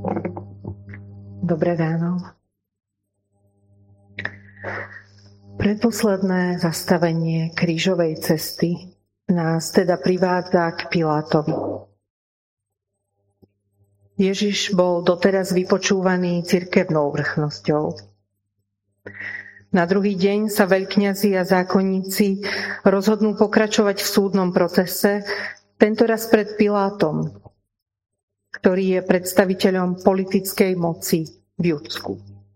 Dobré ráno. Predposledné zastavenie krížovej cesty nás teda privádza k Pilátovi. Ježiš bol doteraz vypočúvaný cirkevnou vrchnosťou. Na druhý deň sa veľkňazi a zákonníci rozhodnú pokračovať v súdnom procese, tentoraz pred Pilátom, ktorý je predstaviteľom politickej moci v Judsku.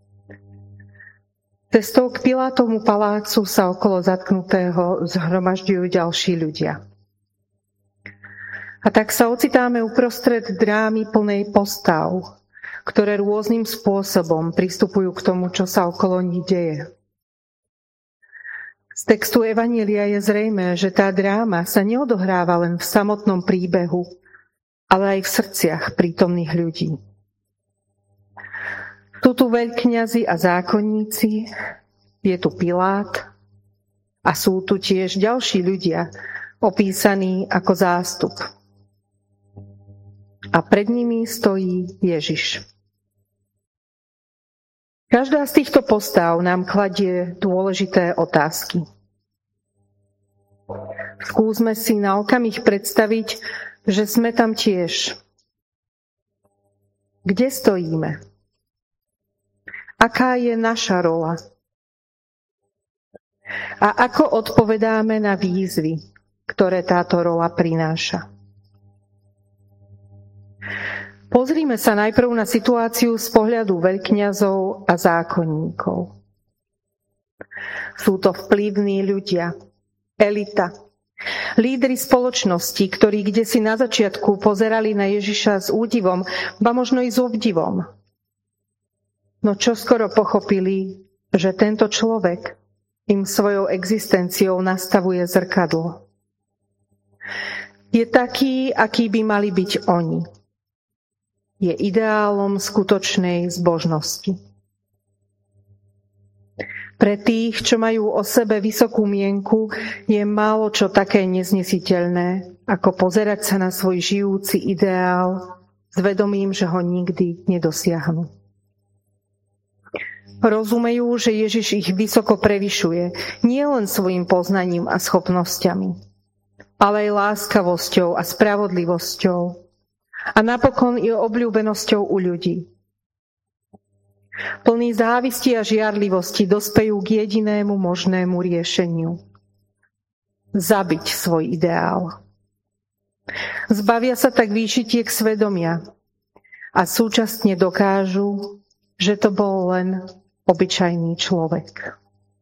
Cestou k Pilátovmu palácu sa okolo zatknutého zhromažďujú ďalší ľudia. A tak sa ocitáme uprostred drámy plnej postav, ktoré rôznym spôsobom pristupujú k tomu, čo sa okolo nich deje. Z textu Evanjelia je zrejmé, že tá dráma sa neodohráva len v samotnom príbehu, ale aj v srdciach prítomných ľudí. Sú tu veľkňazi a zákonníci, je tu Pilát a sú tu tiež ďalší ľudia, opísaní ako zástup. A pred nimi stojí Ježiš. Každá z týchto postáv nám kladie dôležité otázky. Skúsme si na okamih predstaviť, že sme tam tiež. Kde stojíme? Aká je naša rola? A ako odpovedáme na výzvy, ktoré táto rola prináša? Pozrime sa najprv na situáciu z pohľadu veľkňazov a zákonníkov. Sú to vplyvní ľudia, elita, lídri spoločnosti, ktorí kdesi na začiatku pozerali na Ježiša s údivom, ba možno i s obdivom. No čoskoro pochopili, že tento človek im svojou existenciou nastavuje zrkadlo. Je taký, aký by mali byť oni. Je ideálom skutočnej zbožnosti. Pre tých, čo majú o sebe vysokú mienku, je málo čo také neznesiteľné, ako pozerať sa na svoj žijúci ideál s vedomím, že ho nikdy nedosiahnu. Rozumejú, že Ježiš ich vysoko prevyšuje, nie len svojim poznaním a schopnosťami, ale aj láskavosťou a spravodlivosťou, a napokon i obľúbenosťou u ľudí. Plný závisti a žiarlivosti dospejú k jedinému možnému riešeniu. Zabiť svoj ideál. Zbavia sa tak výšitiek svedomia a súčasne dokážu, že to bol len obyčajný človek.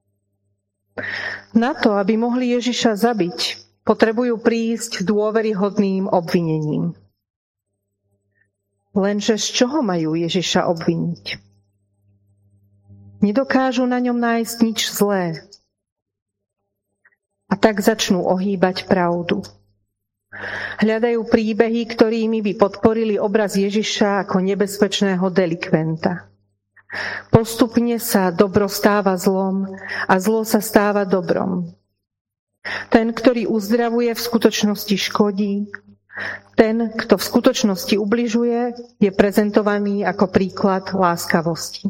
Na to, aby mohli Ježiša zabiť, potrebujú prísť s dôveryhodným obvinením. Lenže z čoho majú Ježiša obviniť? Nedokážu na ňom nájsť nič zlé. A tak začnú ohýbať pravdu. Hľadajú príbehy, ktorými by podporili obraz Ježiša ako nebezpečného delikventa. Postupne sa dobro stáva zlom a zlo sa stáva dobrom. Ten, ktorý uzdravuje, v skutočnosti škodí. Ten, kto v skutočnosti ubližuje, je prezentovaný ako príklad láskavosti.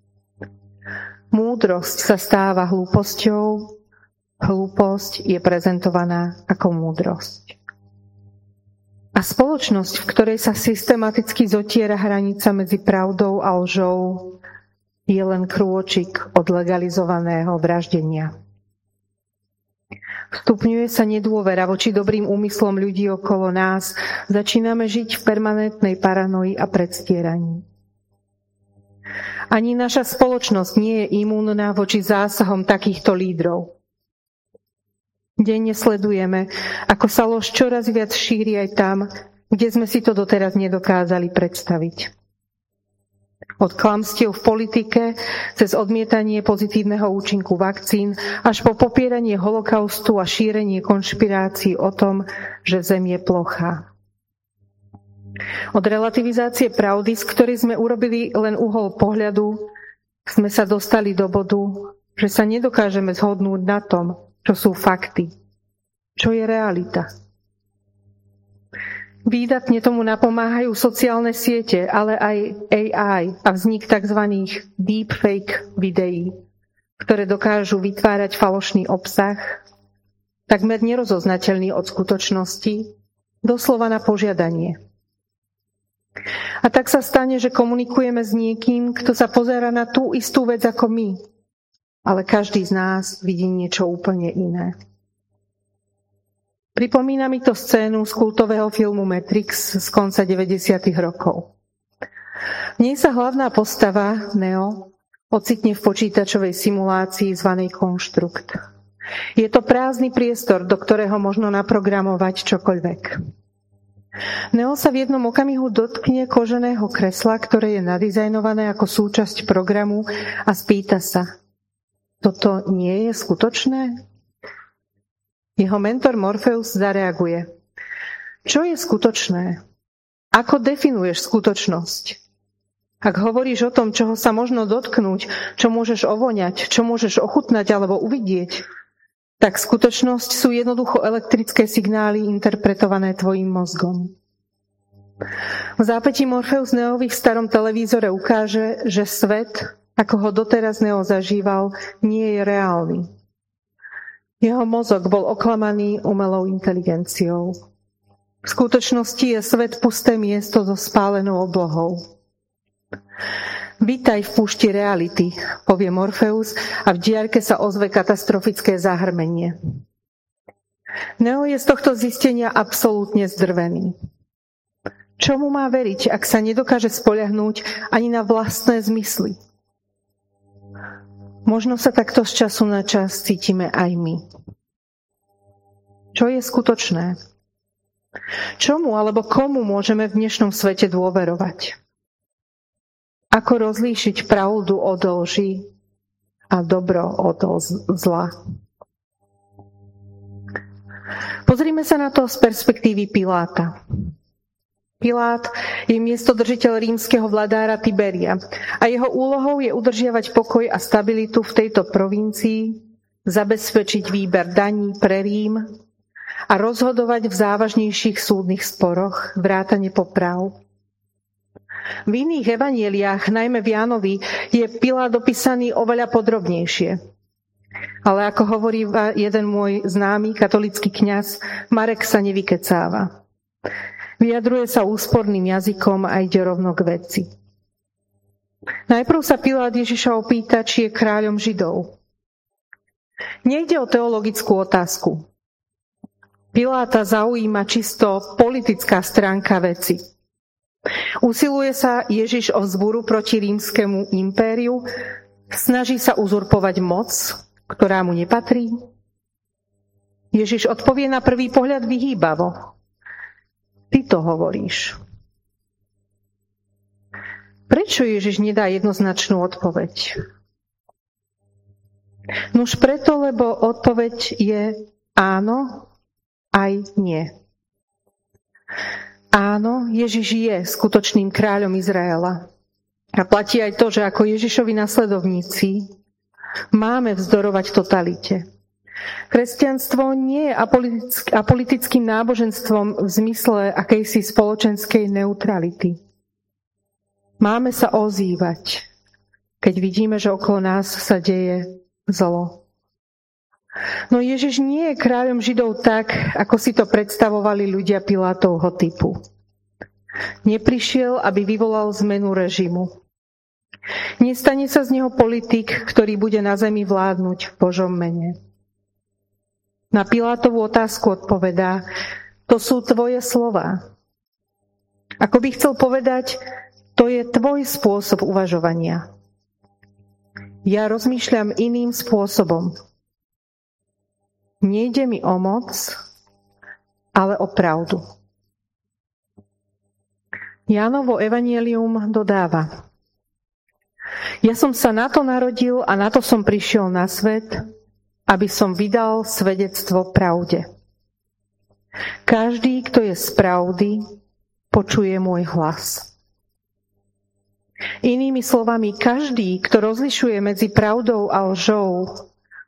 Múdrosť sa stáva hlúposťou, hlúposť je prezentovaná ako múdrosť. A spoločnosť, v ktorej sa systematicky zotiera hranica medzi pravdou a lžou, je len krôčik od legalizovaného vraždenia. Vstupňuje sa nedôvera voči dobrým úmyslom ľudí okolo nás. Začíname žiť v permanentnej paranoji a predstieraní. Ani naša spoločnosť nie je imúnna voči zásahom takýchto lídrov. Denne sledujeme, ako sa lož čoraz viac šíri aj tam, kde sme si to doteraz nedokázali predstaviť. Od klamstiev v politike, cez odmietanie pozitívneho účinku vakcín, až po popieranie holokaustu a šírenie konšpirácií o tom, že Zem je plochá. Od relativizácie pravdy, z ktorej sme urobili len uhol pohľadu, sme sa dostali do bodu, že sa nedokážeme zhodnúť na tom, čo sú fakty, čo je realita. Výdatne tomu napomáhajú sociálne siete, ale aj AI a vznik tzv. Deepfake videí, ktoré dokážu vytvárať falošný obsah, takmer nerozoznateľný od skutočnosti, doslova na požiadanie. A tak sa stane, že komunikujeme s niekým, kto sa pozerá na tú istú vec ako my, ale každý z nás vidí niečo úplne iné. Pripomína mi to scénu z kultového filmu Matrix z konca 90. rokov. V nej sa hlavná postava, Neo, ocitne v počítačovej simulácii zvanej konštrukt. Je to prázdny priestor, do ktorého možno naprogramovať čokoľvek. Neo sa v jednom okamihu dotkne koženého kresla, ktoré je nadizajnované ako súčasť programu a spýta sa: toto nie je skutočné? Jeho mentor Morpheus zareaguje: čo je skutočné? Ako definuješ skutočnosť? Ak hovoríš o tom, čoho sa možno dotknúť, čo môžeš ovoňať, čo môžeš ochutnať alebo uvidieť, tak skutočnosť sú jednoducho elektrické signály interpretované tvojim mozgom. V zápätí Morpheus Neovi v starom televízore ukáže, že svet, ako ho doteraz Neo zažíval, nie je reálny. Jeho mozog bol oklamaný umelou inteligenciou. V skutočnosti je svet pusté miesto so spálenou oblohou. Vítaj v púšti reality, povie Morpheus a v diaľke sa ozve katastrofické zahrmenie. Neo je z tohto zistenia absolútne zdrvený. Čomu má veriť, ak sa nedokáže spoľahnúť ani na vlastné zmysly? Možno sa takto z času na čas cítime aj my. Čo je skutočné? Čomu alebo komu môžeme v dnešnom svete dôverovať? Ako rozlíšiť pravdu od lži a dobro od zla? Pozrime sa na to z perspektívy Piláta. Pilát je miestodržiteľ rímskeho vladára Tiberia a jeho úlohou je udržiavať pokoj a stabilitu v tejto provincii, zabezpečiť výber daní pre Rím a rozhodovať v závažnejších súdnych sporoch, vrátane popráv. V iných evanjeliách, najmä v Jánovi, je Pilát opísaný oveľa podrobnejšie. Ale ako hovorí jeden môj známy katolícky kňaz, Marek sa nevykecáva. Vyjadruje sa úsporným jazykom a ide rovno k veci. Najprv sa Pilát Ježiša opýta, či je kráľom Židov. Nejde o teologickú otázku. Piláta zaujíma čisto politická stránka veci. Usiluje sa Ježiš o vzburu proti rímskemu impériu, snaží sa uzurpovať moc, ktorá mu nepatrí. Ježiš odpovie na prvý pohľad vyhýbavo. Ty to hovoríš. Prečo Ježiš nedá jednoznačnú odpoveď? Nuž preto, lebo odpoveď je áno, aj nie. Áno, Ježiš je skutočným kráľom Izraela. A platí aj to, že ako Ježišovi nasledovníci máme vzdorovať totalite. Kresťanstvo nie je apolitickým náboženstvom v zmysle akejsi spoločenskej neutrality. Máme sa ozývať, keď vidíme, že okolo nás sa deje zlo. No Ježiš nie je kráľom Židov tak, ako si to predstavovali ľudia Pilátovho typu. Neprišiel, aby vyvolal zmenu režimu. Nestane sa z neho politik, ktorý bude na zemi vládnuť v Božom mene. Na Pilátovú otázku odpovedá: to sú tvoje slová. Ako by chcel povedať, to je tvoj spôsob uvažovania. Ja rozmýšľam iným spôsobom. Nejde mi o moc, ale o pravdu. Jánovo evanjelium dodáva: ja som sa na to narodil a na to som prišiel na svet, aby som vydal svedectvo pravde. Každý, kto je z pravdy, počuje môj hlas. Inými slovami, každý, kto rozlišuje medzi pravdou a lžou,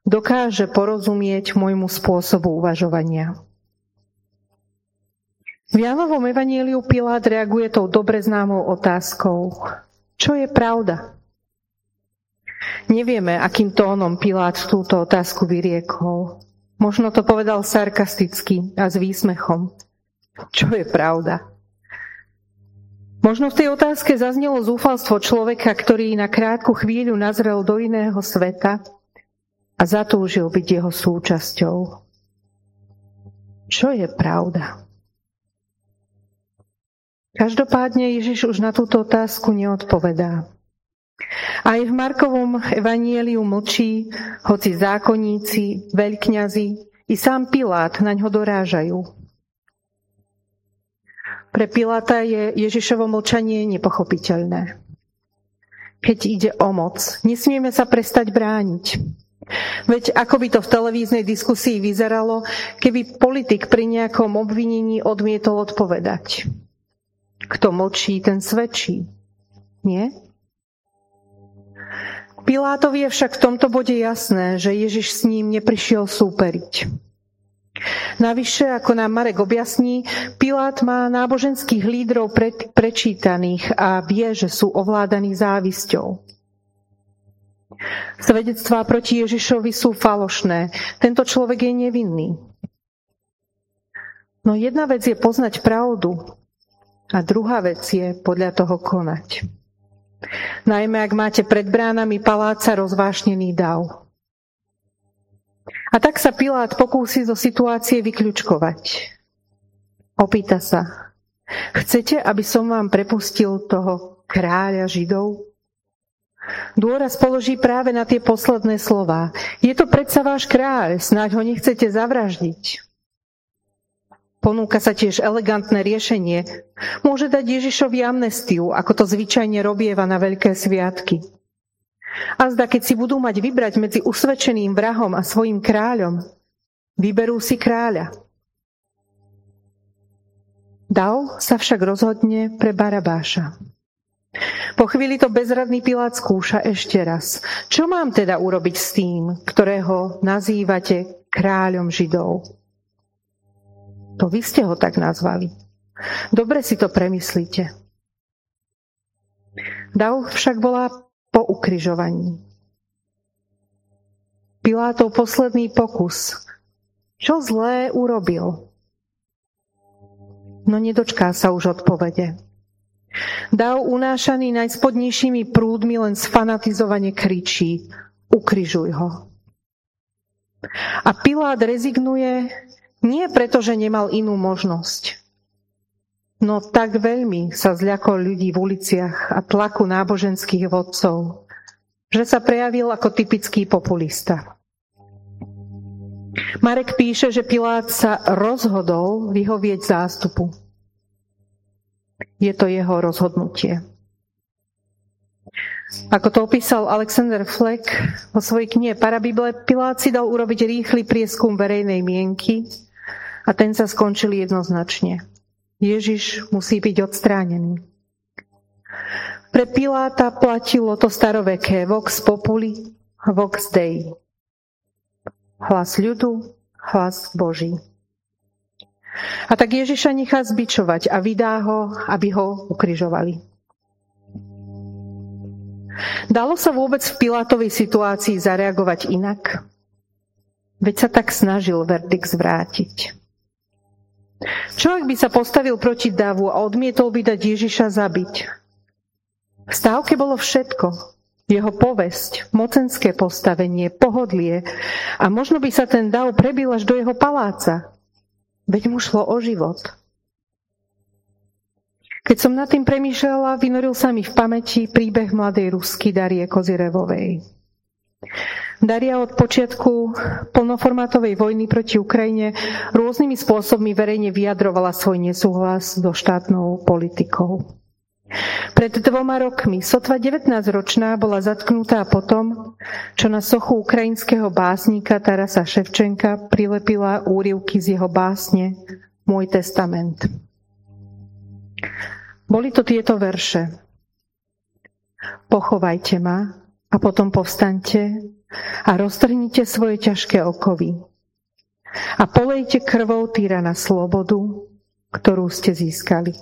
dokáže porozumieť môjmu spôsobu uvažovania. V Jánovom evanjeliu Pilát reaguje tou dobre známou otázkou. Čo je pravda? Nevieme, akým tónom Pilát túto otázku vyriekol. Možno to povedal sarkasticky a s výsmechom. Čo je pravda? Možno v tej otázke zaznelo zúfalstvo človeka, ktorý na krátku chvíľu nazrel do iného sveta a zatúžil byť jeho súčasťou. Čo je pravda? Každopádne Ježiš už na túto otázku neodpovedá. Aj v Markovom evanjeliu mlčí, hoci zákonníci, veľkňazi i sám Pilát naňho dorážajú. Pre Piláta je Ježišovo mlčanie nepochopiteľné. Keď ide o moc, nesmieme sa prestať brániť. Veď ako by to v televíznej diskusii vyzeralo, keby politik pri nejakom obvinení odmietol odpovedať. Kto mlčí, ten svedčí. Nie? Pilátovi je však v tomto bode jasné, že Ježiš s ním neprišiel súperiť. Navyše, ako nám Marek objasní, Pilát má náboženských lídrov prečítaných a vie, že sú ovládaní závisťou. Svedectvá proti Ježišovi sú falošné. Tento človek je nevinný. No jedna vec je poznať pravdu a druhá vec je podľa toho konať. Najmä ak máte pred bránami paláca rozvášnený dav. A tak sa Pilát pokúsi zo situácie vyključkovať. Opýta sa, chcete, aby som vám prepustil toho kráľa Židov? Dôraz položí práve na tie posledné slová. Je to predsa váš kráľ, snáď ho nechcete zavraždiť. Ponúka sa tiež elegantné riešenie. Môže dať Ježišovi amnestiu, ako to zvyčajne robieva na veľké sviatky. A zda, keď si budú mať vybrať medzi usvedčeným vrahom a svojim kráľom, vyberú si kráľa. Dav sa však rozhodne pre Barabáša. Po chvíli to bezradný Pilát skúša ešte raz. Čo mám teda urobiť s tým, ktorého nazývate kráľom Židov? To vy ste ho tak nazvali. Dobre si to premyslíte. Dav však bola po ukrižovaní. Pilátov posledný pokus. Čo zlé urobil? No nedočká sa už odpovede. Dav unášaný najspodnejšími prúdmi len sfanatizovane kričí: ukrižuj ho. A Pilát rezignuje nie preto, že nemal inú možnosť. No tak veľmi sa zľakol ľudí v uliciach a tlaku náboženských vodcov, že sa prejavil ako typický populista. Marek píše, že Pilát sa rozhodol vyhovieť zástupu. Je to jeho rozhodnutie. Ako to opísal Alexander Fleck vo svojej knihe Parabible, Pilát si dal urobiť rýchly prieskum verejnej mienky a ten sa skončil jednoznačne. Ježiš musí byť odstránený. Pre Piláta platilo to staroveké vox populi, vox dei. Hlas ľudu, hlas Boží. A tak Ježiša nechá zbičovať a vydá ho, aby ho ukrižovali. Dalo sa vôbec v Pilátovej situácii zareagovať inak? Veď sa tak snažil verdikt zvrátiť. Čo ak by sa postavil proti davu a odmietol by dať Ježiša zabiť? V stávke bolo všetko. Jeho povesť, mocenské postavenie, pohodlie a možno by sa ten dav prebil až do jeho paláca. Veď mu šlo o život. Keď som nad tým premýšľala, vynoril sa mi v pamäti príbeh mladej Rusky Darie Kozyrevovej. Daria od počiatku plnoformátovej vojny proti Ukrajine rôznymi spôsobmi verejne vyjadrovala svoj nesúhlas so štátnou politikou. Pred 2 rokmi sotva 19-ročná bola zatknutá potom, čo na sochu ukrajinského básnika Tarasa Ševčenka prilepila úryvky z jeho básne Môj testament. Boli to tieto verše. Pochovajte ma a potom povstaňte a roztrhnite svoje ťažké okovy a polejte krvou tyrana slobodu ktorú ste získali.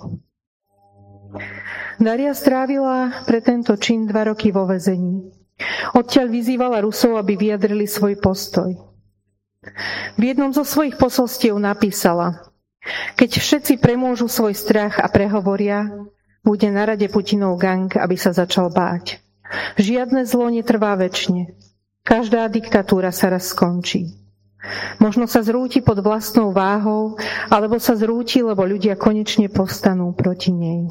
Daria strávila pre tento čin 2 roky vo väzení. Odtiaľ vyzývala Rusov, aby vyjadrili svoj postoj. V jednom zo svojich posolstiev napísala: keď všetci premôžu svoj strach a prehovoria, bude na rade Putinov gang, aby sa začal báť. Žiadne zlo netrvá večne. Každá diktatúra sa raz skončí. Možno sa zrúti pod vlastnou váhou, alebo sa zrúti, lebo ľudia konečne povstanú proti nej.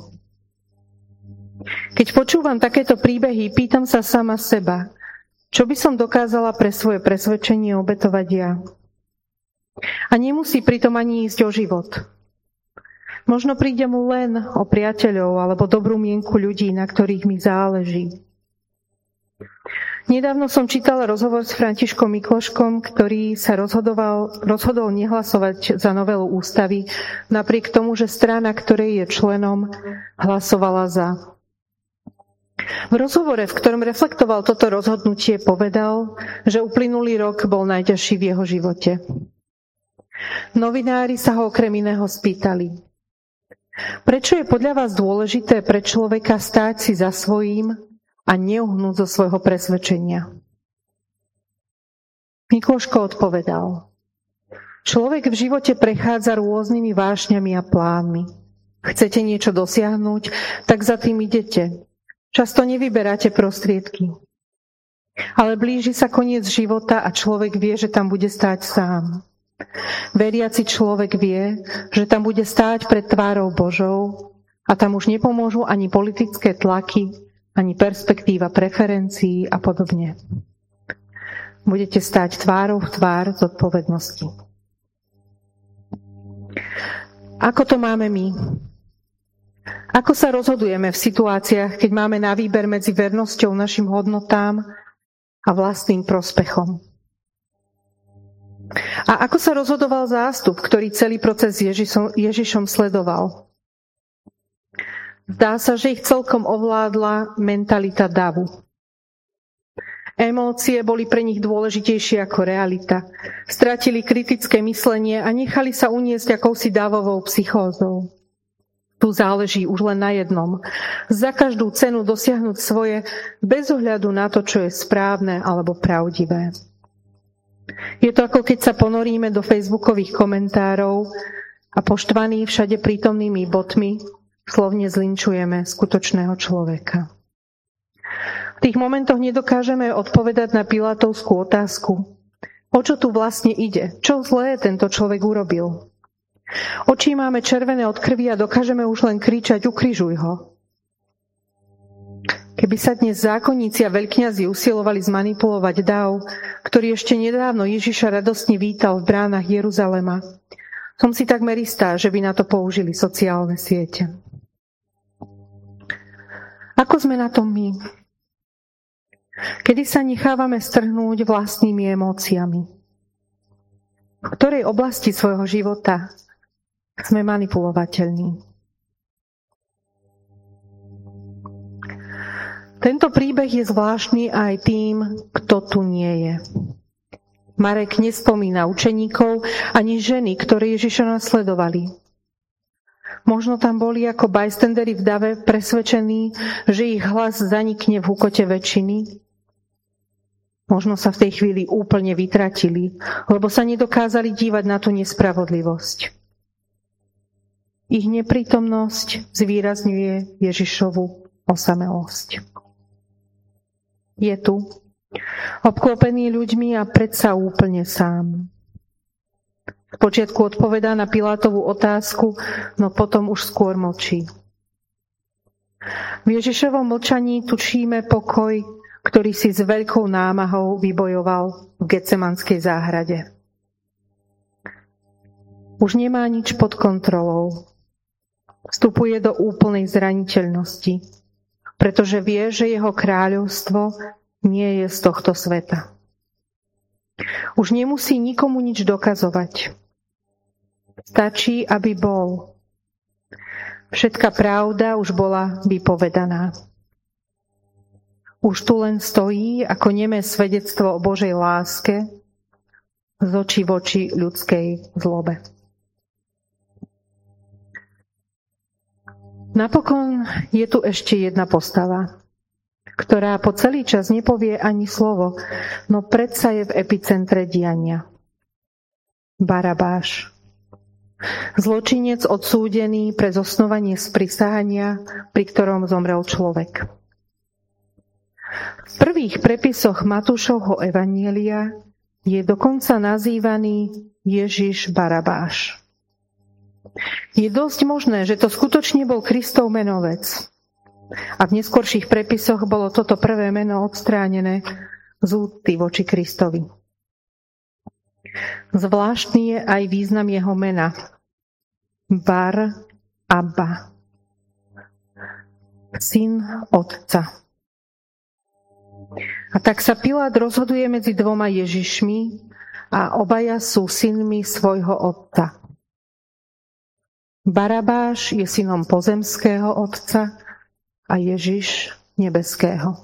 Keď počúvam takéto príbehy, pýtam sa sama seba, čo by som dokázala pre svoje presvedčenie obetovať ja. A nemusí pritom ani ísť o život. Možno príde mu len o priateľov alebo dobrú mienku ľudí, na ktorých mi záleží. Nedávno som čítala rozhovor s Františkom Mikloškom, ktorý sa rozhodol nehlasovať za novelu ústavy, napriek tomu, že strana, ktorej je členom, hlasovala za. V rozhovore, v ktorom reflektoval toto rozhodnutie, povedal, že uplynulý rok bol najťažší v jeho živote. Novinári sa ho okrem iného spýtali: prečo je podľa vás dôležité pre človeka stáť si za svojím a neuhnúť zo svojho presvedčenia? Mikloško odpovedal: človek v živote prechádza rôznymi vášňami a plánmi. Chcete niečo dosiahnuť, tak za tým idete. Často nevyberáte prostriedky. Ale blíži sa koniec života a človek vie, že tam bude stáť sám. Veriaci človek vie, že tam bude stáť pred tvárou Božou a tam už nepomôžu ani politické tlaky, ani perspektíva preferencií a podobne. Budete stáť tvárou v tvár zodpovednosti. Ako to máme my? Ako sa rozhodujeme v situáciách, keď máme na výber medzi vernosťou našim hodnotám a vlastným prospechom? A ako sa rozhodoval zástup, ktorý celý proces Ježišom sledoval? Zdá sa, že ich celkom ovládla mentalita davu. Emócie boli pre nich dôležitejšie ako realita. Stratili kritické myslenie a nechali sa uniesť akousi davovou psychózou. Tu záleží už len na jednom. Za každú cenu dosiahnuť svoje bez ohľadu na to, čo je správne alebo pravdivé. Je to ako keď sa ponoríme do facebookových komentárov a poštvaní všade prítomnými botmi slovne zlinčujeme skutočného človeka. V tých momentoch nedokážeme odpovedať na Pilátovskú otázku: o čo tu vlastne ide? Čo zlé tento človek urobil? Oči máme červené od krvi a dokážeme už len kričať: ukrižuj ho. Keby sa dnes zákonníci a veľkňazi usilovali zmanipulovať dav, ktorý ešte nedávno Ježiša radostne vítal v bránach Jeruzalema, som si takmer istá, že by na to použili sociálne siete. Ako sme na tom my? Kedy sa nechávame strhnúť vlastnými emóciami? V ktorej oblasti svojho života sme manipulovateľní? Tento príbeh je zvláštny aj tým, kto tu nie je. Marek nespomína učeníkov ani ženy, ktoré Ježiša nasledovali. Možno tam boli ako bystanderi v dave presvedčení, že ich hlas zanikne v hukote väčšiny. Možno sa v tej chvíli úplne vytratili, lebo sa nedokázali dívať na tú nespravodlivosť. Ich neprítomnosť zvýrazňuje Ježišovu osamelosť. Je tu, obklopený ľuďmi a predsa úplne sám. V počiatku odpovedá na Pilátovú otázku, no potom už skôr mlčí. V Ježišovom mlčaní tučíme pokoj, ktorý si s veľkou námahou vybojoval v Getsemanskej záhrade. Už nemá nič pod kontrolou. Vstupuje do úplnej zraniteľnosti, pretože vie, že jeho kráľovstvo nie je z tohto sveta. Už nemusí nikomu nič dokazovať. Stačí, aby bol. Všetká pravda už bola vypovedaná. Už tu len stojí ako nemé svedectvo o Božej láske z očí v oči ľudskej zlobe. Napokon je tu ešte jedna postava, ktorá po celý čas nepovie ani slovo, no predsa je v epicentre diania. Barabáš. Zločinec odsúdený pre zosnovanie sprisahania, pri ktorom zomrel človek. V prvých prepisoch Matúšovho evanjelia je dokonca nazývaný Ježiš Barabáš. Je dosť možné, že to skutočne bol Kristov menovec. A v neskorších prepisoch bolo toto prvé meno odstránené z úcty voči Kristovi. Zvláštny je aj význam jeho mena. Bar Abba. Syn Otca. A tak sa Pilát rozhoduje medzi dvoma Ježišmi a obaja sú synmi svojho otca. Barabáš je synom pozemského otca a Ježiš nebeského.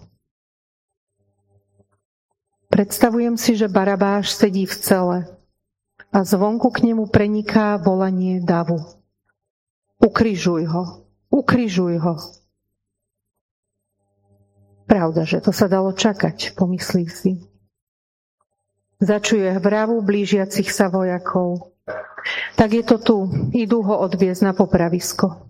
Predstavujem si, že Barabáš sedí v cele a zvonku k nemu preniká volanie davu. Ukrižuj ho, ukrižuj ho. Pravda, že to sa dalo čakať, pomyslí si. Začuje vravu blížiacich sa vojakov. Tak je to tu, idú ho odviesť na popravisko.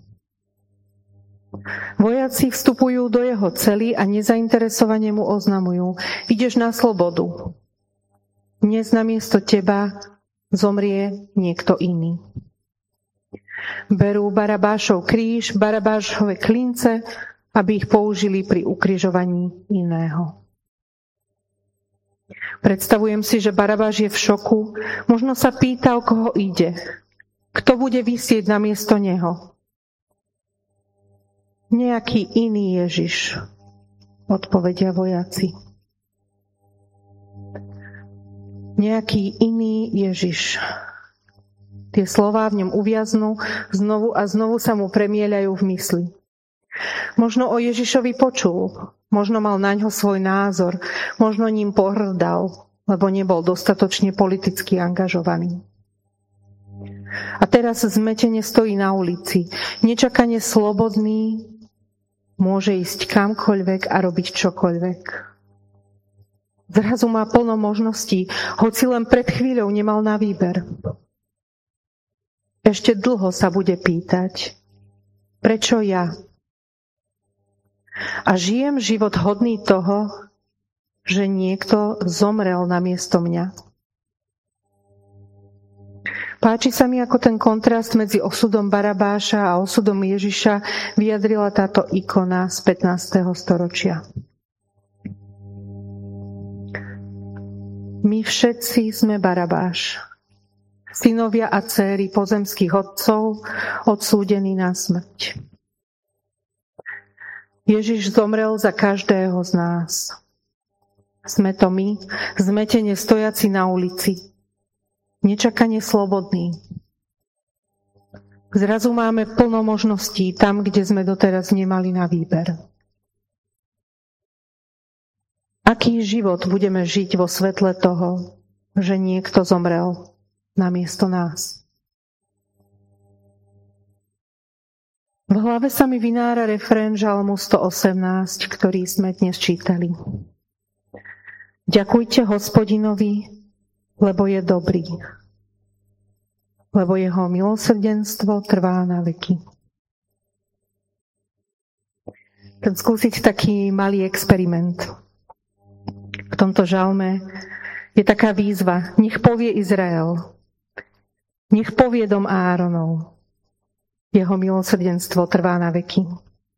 Vojaci vstupujú do jeho cely a nezainteresovane mu oznamujú: ideš na slobodu. Dnes namiesto teba zomrie niekto iný. Berú Barabášov kríž, Barabášove klince, aby ich použili pri ukrižovaní iného. Predstavujem si, že Barabáš je v šoku, možno sa pýta, o koho ide. Kto bude visieť namiesto neho? Nejaký iný Ježiš, odpovedia vojaci. Nejaký iný Ježiš. Tie slová v ňom uviaznú, znovu a znovu sa mu premieľajú v mysli. Možno o Ježišovi počul, možno mal naňho svoj názor, možno ním pohrdal, lebo nebol dostatočne politicky angažovaný. A teraz zmetene stojí na ulici, nečakane slobodný, môže ísť kamkoľvek a robiť čokoľvek. Zrazu má plno možností, hoci len pred chvíľou nemal na výber. Ešte dlho sa bude pýtať, prečo ja? A žijem život hodný toho, že niekto zomrel namiesto mňa. Páči sa mi, ako ten kontrast medzi osudom Barabáša a osudom Ježiša vyjadrila táto ikona z 15. storočia. My všetci sme Barabáš, synovia a dcéry pozemských otcov, odsúdení na smrť. Ježiš zomrel za každého z nás. Sme to my, zmetene stojaci na ulici, nečakane slobodní. Zrazu máme plno možností tam, kde sme doteraz nemali na výber. Aký život budeme žiť vo svetle toho, že niekto zomrel namiesto nás? V hlave sa mi vynára refrén Žalmu 118, ktorý sme dnes čítali. Ďakujte Hospodinovi, lebo je dobrý, lebo jeho milosrdenstvo trvá na veky. Chcem skúsiť taký malý experiment. V tomto žalme je taká výzva: nech povie Izrael, nech povie dom Áronov, jeho milosrdenstvo trvá na veky.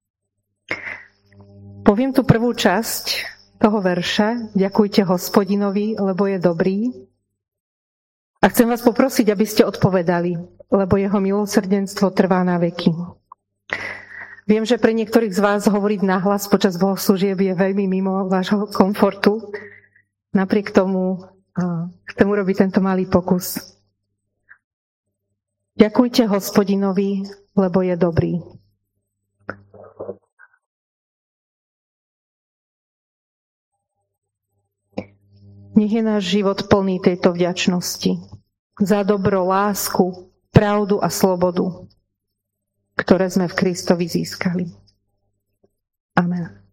Poviem tu prvú časť toho verša: ďakujte Hospodinovi, lebo je dobrý. A chcem vás poprosiť, aby ste odpovedali, lebo jeho milosrdenstvo trvá na veky. Viem, že pre niektorých z vás hovoriť nahlas počas bohoslúžieb je veľmi mimo vášho komfortu. Napriek tomu chcem urobiť tento malý pokus. Ďakujte Hospodinovi, lebo je dobrý. Nech je náš život plný tejto vďačnosti za dobro, lásku, pravdu a slobodu. ktoré sme v Kristovi získali. Amen.